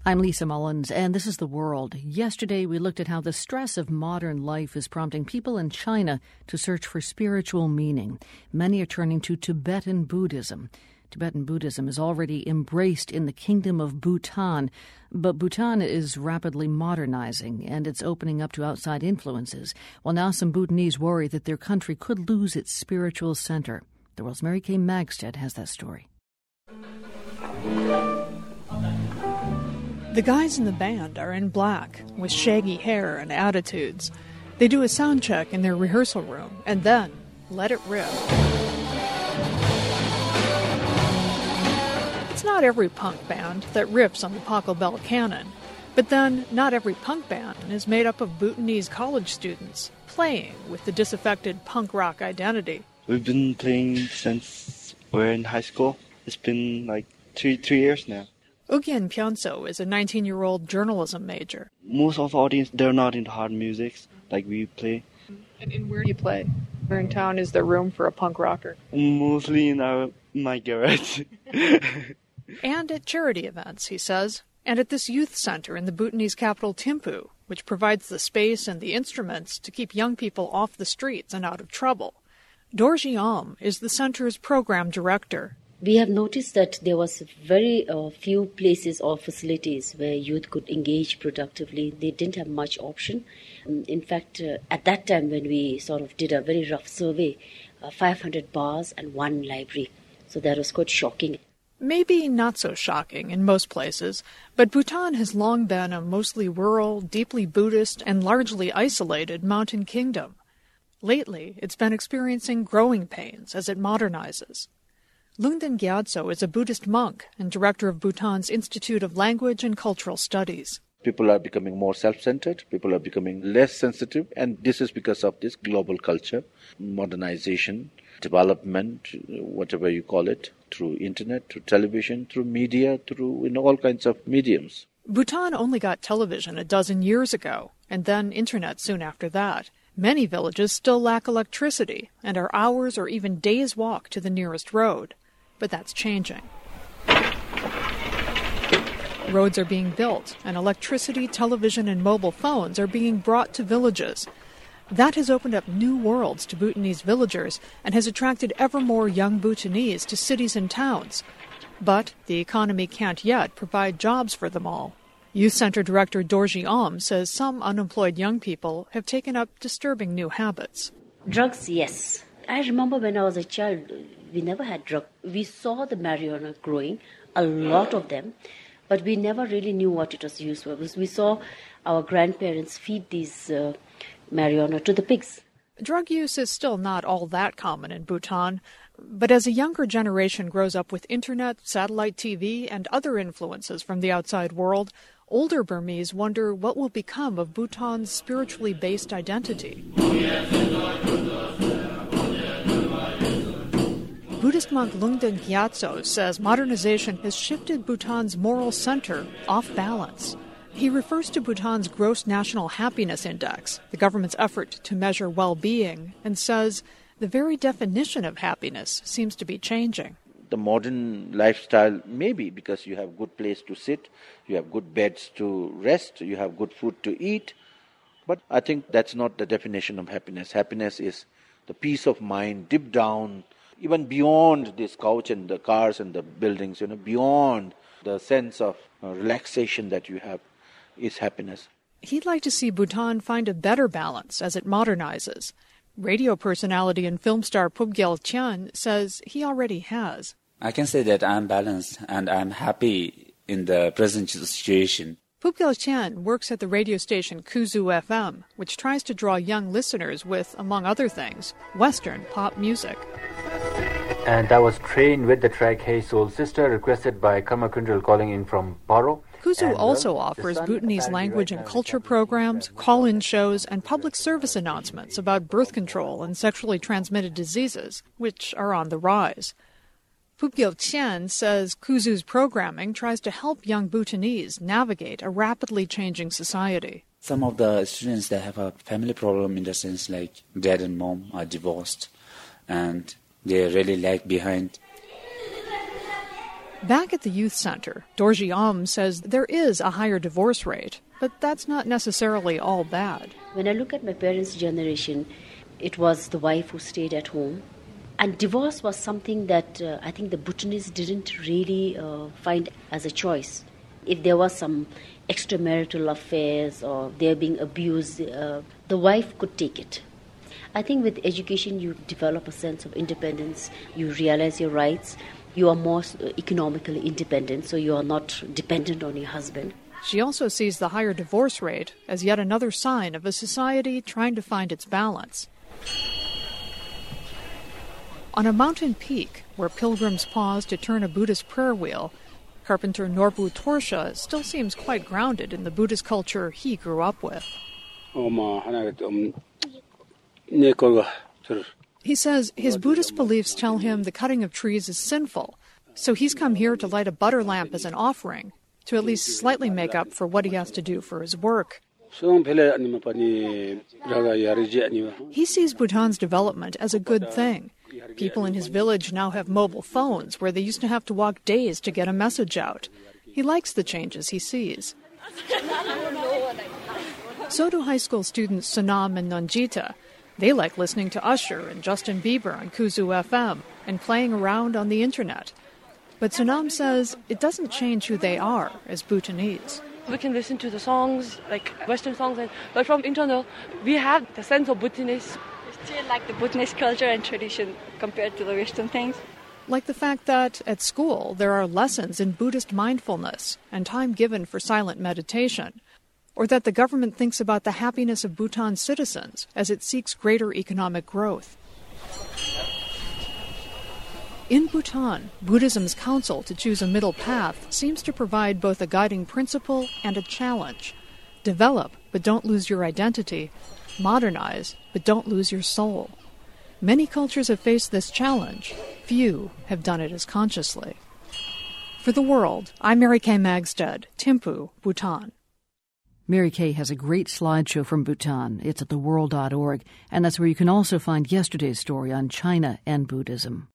I'm Lisa Mullins, and this is The World. Yesterday, we looked at how the stress of modern life is prompting people in China to search for spiritual meaning. Many are turning to Tibetan Buddhism. Tibetan Buddhism is already embraced in the Kingdom of Bhutan, but Bhutan is rapidly modernizing, and it's opening up to outside influences. Well, now some Bhutanese worry that their country could lose its spiritual center. The World's Mary Kay Magstead has that story. The guys in the band are in black, with shaggy hair and attitudes. They do a sound check in their rehearsal room, and then let it rip. It's not every punk band that rips on the Pachelbel canon, but then not every punk band is made up of Bhutanese college students playing with the disaffected punk rock identity. We've been playing since we're in high school. It's been like three years now. Ugyen Pyonso is a 19-year-old journalism major. Most of the audience, they're not into hard music like we play. And where do you play? Where in town is there room for a punk rocker? Mostly in my garage. And at charity events, he says, and at this youth center in the Bhutanese capital Thimphu, which provides the space and the instruments to keep young people off the streets and out of trouble. Dorji Am is the center's program director. We have noticed that there was very few places or facilities where youth could engage productively. They didn't have much option. In fact, at that time when we sort of did a very rough survey, 500 bars and one library. So that was quite shocking. Maybe not so shocking in most places, but Bhutan has long been a mostly rural, deeply Buddhist, and largely isolated mountain kingdom. Lately, it's been experiencing growing pains as it modernizes. Lungden Gyatso is a Buddhist monk and director of Bhutan's Institute of Language and Cultural Studies. People are becoming more self-centered, people are becoming less sensitive, and this is because of this global culture, modernization, development, whatever you call it, through internet, through television, through media, through all kinds of mediums. Bhutan only got television a dozen years ago, and then internet soon after that. Many villages still lack electricity and are hours or even days' walk to the nearest road. But that's changing. Roads are being built, and electricity, television, and mobile phones are being brought to villages. That has opened up new worlds to Bhutanese villagers and has attracted ever more young Bhutanese to cities and towns. But the economy can't yet provide jobs for them all. Youth Center Director Dorji Am says some unemployed young people have taken up disturbing new habits. Drugs, yes. I remember when I was a child, we never had drugs. We saw the marijuana growing, a lot of them, but we never really knew what it was used for. We saw our grandparents feed these marijuana to the pigs. Drug use is still not all that common in Bhutan, but as a younger generation grows up with internet, satellite TV, and other influences from the outside world, older Burmese wonder what will become of Bhutan's spiritually based identity. Buddhist monk Lungden Gyatso says modernization has shifted Bhutan's moral center off balance. He refers to Bhutan's Gross National Happiness Index, the government's effort to measure well-being, and says the very definition of happiness seems to be changing. The modern lifestyle, maybe because you have good place to sit, you have good beds to rest, you have good food to eat, but I think that's not the definition of happiness. Happiness is the peace of mind deep down, even beyond this couch and the cars and the buildings, beyond the sense of relaxation that you have is happiness. He'd like to see Bhutan find a better balance as it modernizes. Radio personality and film star Phubgyal Tian says he already has. I can say that I'm balanced and I'm happy in the present situation. Phubgyal Tian works at the radio station Kuzu FM, which tries to draw young listeners with, among other things, Western pop music. And that was Train with the track Hey Soul Sister, requested by Karma Kundral calling in from Paro. Kuzu also offers Bhutanese language and culture programs, call-in shows, and public service announcements about birth control and sexually transmitted diseases, which are on the rise. Phubgyal Tian says Kuzu's programming tries to help young Bhutanese navigate a rapidly changing society. Some of the students, they have a family problem in the sense like dad and mom are divorced and they really lag behind. Back at the youth center, Dorji says there is a higher divorce rate, but that's not necessarily all bad. When I look at my parents' generation, it was the wife who stayed at home. And divorce was something that I think the Bhutanese didn't really find as a choice. If there was some extramarital affairs or they're being abused, the wife could take it. I think with education you develop a sense of independence, you realize your rights, you are more economically independent, so you are not dependent on your husband. She also sees the higher divorce rate as yet another sign of a society trying to find its balance. On a mountain peak where pilgrims pause to turn a Buddhist prayer wheel, carpenter Norbu Torsha still seems quite grounded in the Buddhist culture he grew up with. He says his Buddhist beliefs tell him the cutting of trees is sinful, so he's come here to light a butter lamp as an offering, to at least slightly make up for what he has to do for his work. He sees Bhutan's development as a good thing. People in his village now have mobile phones where they used to have to walk days to get a message out. He likes the changes he sees. So do high school students Sonam and Nanjita. They like listening to Usher and Justin Bieber on Kuzu FM and playing around on the internet. But Sonam says it doesn't change who they are as Bhutanese. We can listen to the songs, like Western songs, but from internal, we have the sense of Bhutanese. Still like the Bhutanese culture and tradition compared to the Western things. Like the fact that at school there are lessons in Buddhist mindfulness and time given for silent meditation. Or that the government thinks about the happiness of Bhutan's citizens as it seeks greater economic growth. In Bhutan, Buddhism's counsel to choose a middle path seems to provide both a guiding principle and a challenge. Develop, but don't lose your identity. Modernize, but don't lose your soul. Many cultures have faced this challenge. Few have done it as consciously. For The World, I'm Mary Kay Magstead, Thimphu, Bhutan. Mary Kay has a great slideshow from Bhutan. It's at theworld.org, and that's where you can also find yesterday's story on China and Buddhism.